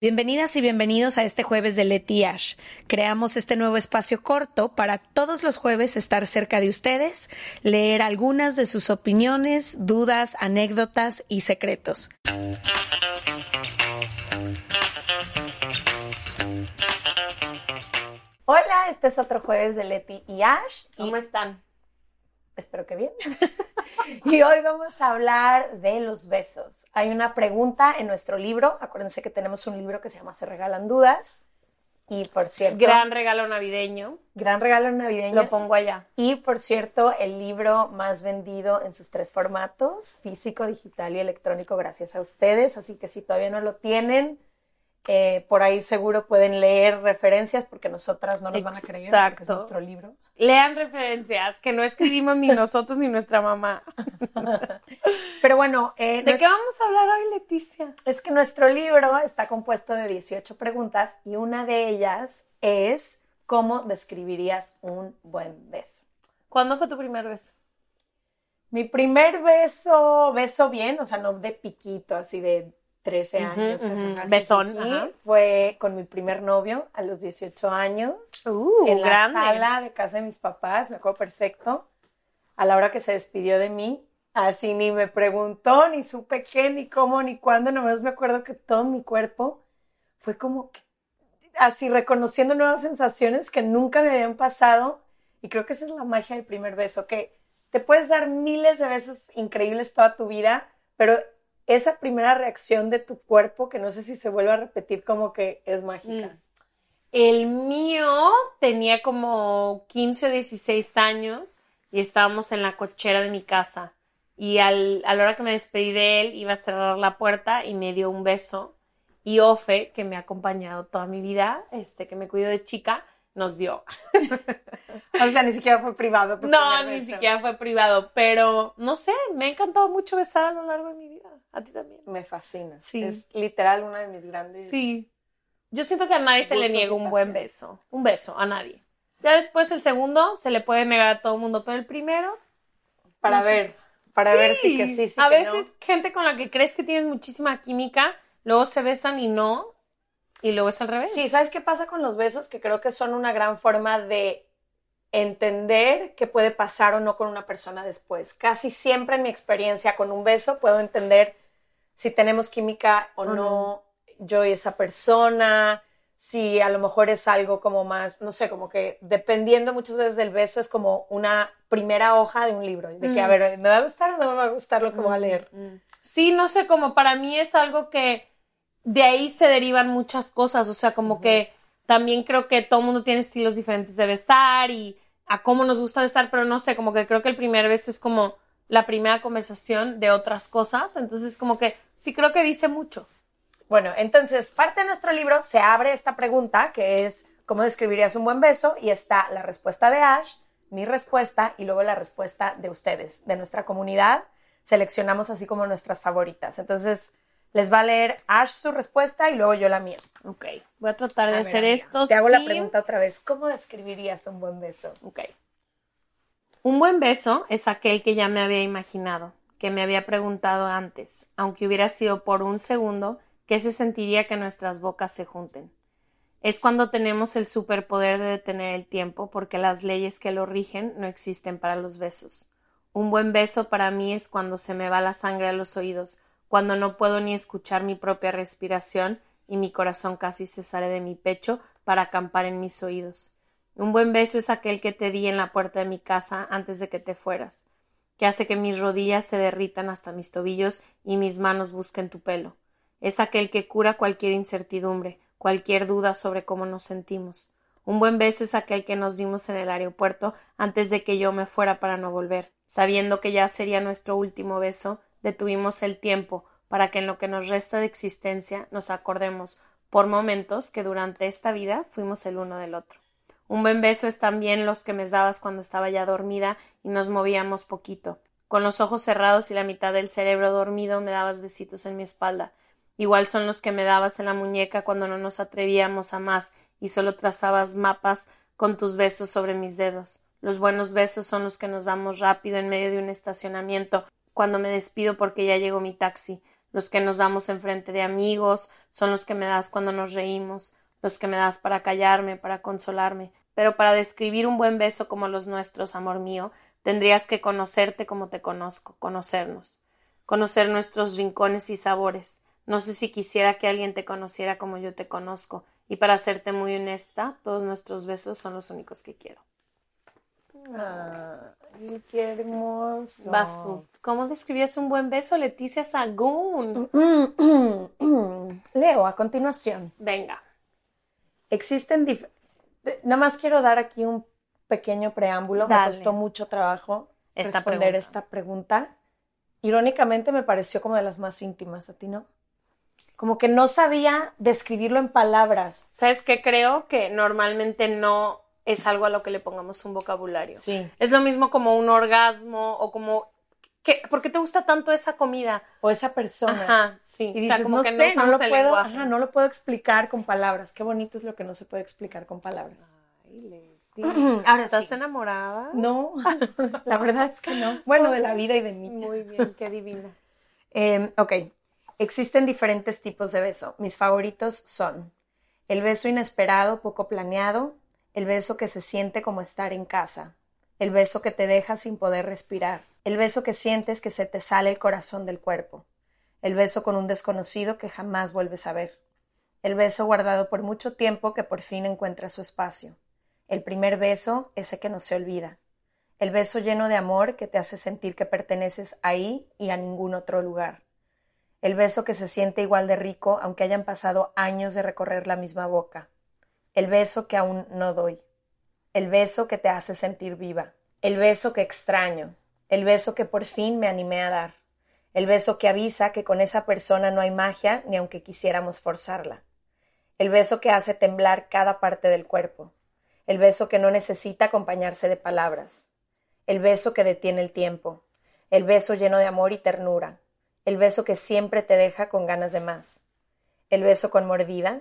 Bienvenidas y bienvenidos a este jueves de Leti y Ash. Creamos este nuevo espacio corto para todos los jueves estar cerca de ustedes, leer algunas de sus opiniones, dudas, anécdotas y secretos. Hola, este es otro jueves de Leti y Ash. ¿Cómo están? Espero que bien. Y hoy vamos a hablar de los besos. Hay una pregunta en nuestro libro. Acuérdense que tenemos un libro que se llama Se Regalan Dudas. Y por cierto... Gran regalo navideño. Gran regalo navideño. Lo pongo allá. Y por cierto, el libro más vendido en sus 3 formatos, físico, digital y electrónico, gracias a ustedes. Así que si todavía no lo tienen, por ahí seguro pueden leer referencias porque nosotras no nos van a creer porque es nuestro libro. Lean referencias, que no escribimos ni nosotros ni nuestra mamá. Pero bueno... ¿De qué vamos a hablar hoy, Leticia? Es que nuestro libro está compuesto de 18 preguntas y una de ellas es ¿cómo describirías un buen beso? ¿Cuándo fue tu primer beso? Mi primer beso bien, o sea, no de piquito, así de 13 años. Besón. Fue con mi primer novio a los 18 años. En la sala de casa de mis papás, me acuerdo perfecto. A la hora que se despidió de mí, así ni me preguntó, ni supe qué, ni cómo, ni cuándo. Nomás me acuerdo que todo mi cuerpo fue como que, así reconociendo nuevas sensaciones que nunca me habían pasado. Y creo que esa es la magia del primer beso, que te puedes dar miles de besos increíbles toda tu vida, pero esa primera reacción de tu cuerpo, que no sé si se vuelve a repetir, como que es mágica. El mío tenía como 15 o 16 años y estábamos en la cochera de mi casa. Y a la hora que me despedí de él, iba a cerrar la puerta y me dio un beso. Y Ofe, que me ha acompañado toda mi vida, que me cuidó de chica, nos dio. O sea, ni siquiera fue privado. No, ni siquiera fue privado, pero no sé, me ha encantado mucho besar a lo largo de mi vida. ¿A ti también? Me fascina. Sí. Es literal una de mis grandes... Sí. Yo siento que a nadie se le niega un buen beso. Un beso, a nadie. Ya después el segundo se le puede negar a todo el mundo, pero el primero... Para ver si que sí, a que veces no. Gente con la que crees que tienes muchísima química, luego se besan y no, y luego es al revés. Sí, ¿sabes qué pasa con los besos? Que creo que son una gran forma de entender qué puede pasar o no con una persona después. Casi siempre en mi experiencia con un beso puedo entender si tenemos química o no, yo y esa persona, si a lo mejor es algo como más, no sé, como que dependiendo muchas veces del beso es como una primera hoja de un libro, de que a ver, ¿me va a gustar o no me va a gustar lo que voy a leer? Sí, no sé, como para mí es algo que de ahí se derivan muchas cosas, o sea, como que también creo que todo el mundo tiene estilos diferentes de besar y a cómo nos gusta besar, pero no sé, como que creo que el primer beso es como la primera conversación de otras cosas, entonces como que sí creo que dice mucho. Bueno, entonces, parte de nuestro libro se abre esta pregunta que es ¿cómo describirías un buen beso? Y está la respuesta de Ash, mi respuesta y luego la respuesta de ustedes, de nuestra comunidad. Seleccionamos así como nuestras favoritas. Entonces, les va a leer Ash su respuesta y luego yo la mía. Ok, voy a tratar de hacer esto. Te hago la pregunta otra vez. ¿Cómo describirías un buen beso? Ok. Un buen beso es aquel que ya me había imaginado, que me había preguntado antes, aunque hubiera sido por un segundo, ¿qué se sentiría que nuestras bocas se junten? Es cuando tenemos el superpoder de detener el tiempo porque las leyes que lo rigen no existen para los besos. Un buen beso para mí es cuando se me va la sangre a los oídos, cuando no puedo ni escuchar mi propia respiración y mi corazón casi se sale de mi pecho para acampar en mis oídos. Un buen beso es aquel que te di en la puerta de mi casa antes de que te fueras, que hace que mis rodillas se derritan hasta mis tobillos y mis manos busquen tu pelo. Es aquel que cura cualquier incertidumbre, cualquier duda sobre cómo nos sentimos. Un buen beso es aquel que nos dimos en el aeropuerto antes de que yo me fuera para no volver. Sabiendo que ya sería nuestro último beso, detuvimos el tiempo para que en lo que nos resta de existencia nos acordemos por momentos que durante esta vida fuimos el uno del otro. Un buen beso es también los que me dabas cuando estaba ya dormida y nos movíamos poquito. Con los ojos cerrados y la mitad del cerebro dormido me dabas besitos en mi espalda. Igual son los que me dabas en la muñeca cuando no nos atrevíamos a más y solo trazabas mapas con tus besos sobre mis dedos. Los buenos besos son los que nos damos rápido en medio de un estacionamiento cuando me despido porque ya llegó mi taxi. los que nos damos enfrente de amigos, son los que me das cuando nos reímos, los que me das para callarme, para consolarme. Pero para describir un buen beso como los nuestros, amor mío, tendrías que conocerte como te conozco, conocernos, conocer nuestros rincones y sabores. No sé si quisiera que alguien te conociera como yo te conozco, y para serte muy honesta, todos nuestros besos son los únicos que quiero. Ay, qué hermoso. Vas tú. ¿Cómo describías un buen beso, Leticia Sagún? Leo, a continuación. Venga. Existen nada más quiero dar aquí un pequeño preámbulo. Dale. Me costó mucho trabajo responder esta pregunta. Irónicamente me pareció como de las más íntimas, ¿a ti no? Como que no sabía describirlo en palabras. ¿Sabes qué? Creo que normalmente no es algo a lo que le pongamos un vocabulario. Sí. Es lo mismo como un orgasmo o como... ¿Por qué te gusta tanto esa comida? O esa persona. Ajá, sí. Y dices, como no lo puedo explicar con palabras. Qué bonito es lo que no se puede explicar con palabras. Ay, Leti. Ahora ¿Estás sí. enamorada? No, la verdad es que no. Bueno, de la vida y de mí. Muy bien, qué divina. Ok. Existen diferentes tipos de beso. Mis favoritos son el beso inesperado, poco planeado, el beso que se siente como estar en casa, el beso que te deja sin poder respirar, el beso que sientes que se te sale el corazón del cuerpo, el beso con un desconocido que jamás vuelves a ver, el beso guardado por mucho tiempo que por fin encuentra su espacio, el primer beso, ese que no se olvida, el beso lleno de amor que te hace sentir que perteneces ahí y a ningún otro lugar, el beso que se siente igual de rico aunque hayan pasado años de recorrer la misma boca, el beso que aún no doy, el beso que te hace sentir viva, el beso que extraño, el beso que por fin me animé a dar, el beso que avisa que con esa persona no hay magia ni aunque quisiéramos forzarla, el beso que hace temblar cada parte del cuerpo, el beso que no necesita acompañarse de palabras, el beso que detiene el tiempo, el beso lleno de amor y ternura, el beso que siempre te deja con ganas de más, el beso con mordida,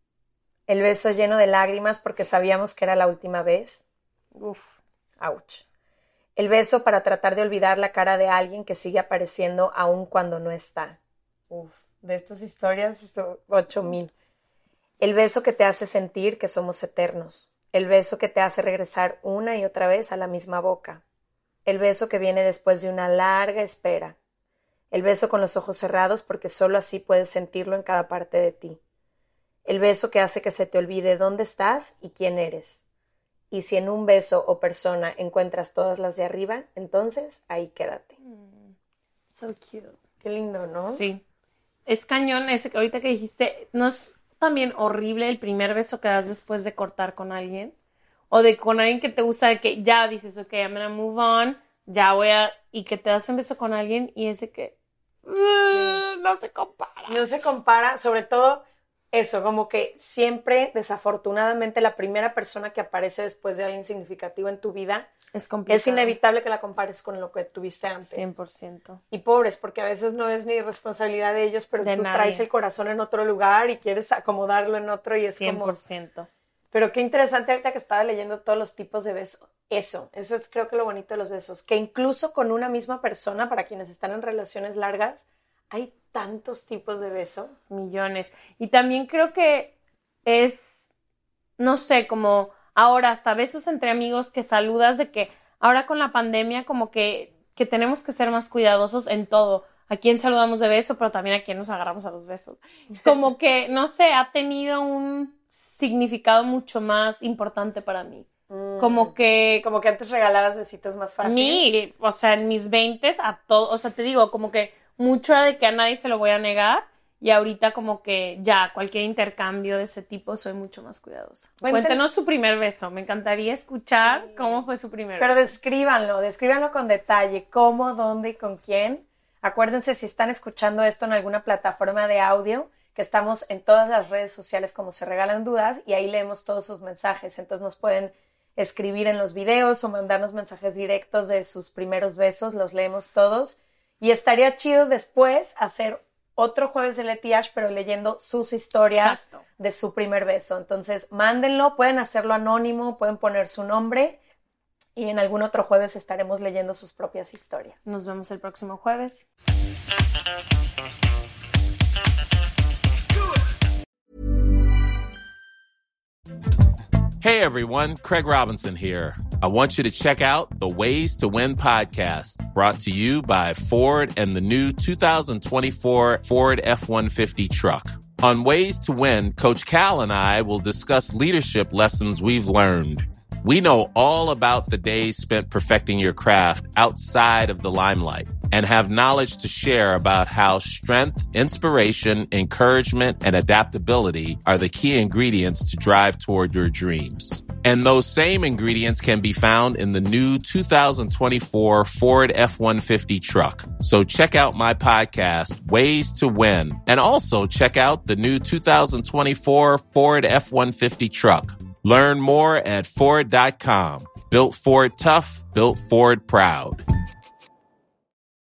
el beso lleno de lágrimas porque sabíamos que era la última vez. Uf, ouch. El beso para tratar de olvidar la cara de alguien que sigue apareciendo aún cuando no está. Uf, de estas historias, 8,000. El beso que te hace sentir que somos eternos. El beso que te hace regresar una y otra vez a la misma boca. El beso que viene después de una larga espera. El beso con los ojos cerrados porque solo así puedes sentirlo en cada parte de ti. El beso que hace que se te olvide dónde estás y quién eres. Y si en un beso o persona encuentras todas las de arriba, entonces ahí quédate. So cute. Qué lindo, ¿no? Sí. Es cañón ese que ahorita que dijiste, ¿no es también horrible el primer beso que das después de cortar con alguien? O de con alguien que te gusta, de que ya dices, ok, I'm gonna move on, ya voy a... Y que te das un beso con alguien y ese que... Sí. No se compara. No se compara, sobre todo... Eso, como que siempre, desafortunadamente, la primera persona que aparece después de alguien significativo en tu vida es complicado. Es inevitable que la compares con lo que tuviste antes. 100%. Y pobres, porque a veces no es ni responsabilidad de ellos, pero tú traes el corazón en otro lugar y quieres acomodarlo en otro y es 100%. como... Pero qué interesante ahorita que estaba leyendo todos los tipos de besos. Eso es creo que lo bonito de los besos, que incluso con una misma persona, para quienes están en relaciones largas, hay tantos tipos de beso. Millones. Y también creo que es, no sé, como ahora hasta besos entre amigos que saludas de que ahora con la pandemia como que tenemos que ser más cuidadosos en todo. A quién saludamos de beso, pero también a quién nos agarramos a los besos. Como que, no sé, ha tenido un significado mucho más importante para mí. Como que antes regalabas besitos más fácil. O sea, en mis 20s a todo, o sea, te digo, como que mucho era de que a nadie se lo voy a negar y ahorita como que ya cualquier intercambio de ese tipo soy mucho más cuidadosa. Cuéntenos su primer beso, me encantaría escuchar cómo fue su primer beso. Pero descríbanlo con detalle, cómo, dónde y con quién. Acuérdense si están escuchando esto en alguna plataforma de audio, que estamos en todas las redes sociales como Se Regalan Dudas y ahí leemos todos sus mensajes, entonces nos pueden escribir en los videos o mandarnos mensajes directos de sus primeros besos, los leemos todos. Y estaría chido después hacer otro jueves de Leti Ash, pero leyendo sus historias de su primer beso. Entonces, mándenlo, pueden hacerlo anónimo, pueden poner su nombre y en algún otro jueves estaremos leyendo sus propias historias. Nos vemos el próximo jueves. Hey everyone, Craig Robinson here. I want you to check out the Ways to Win podcast, brought to you by Ford and the new 2024 Ford F-150 truck. On Ways to Win, Coach Cal and I will discuss leadership lessons we've learned. We know all about the days spent perfecting your craft outside of the limelight and have knowledge to share about how strength, inspiration, encouragement, and adaptability are the key ingredients to drive toward your dreams. And those same ingredients can be found in the new 2024 Ford F-150 truck. So check out my podcast, Ways to Win, and also check out the new 2024 Ford F-150 truck. Learn more at Ford.com. Built Ford tough, built Ford proud.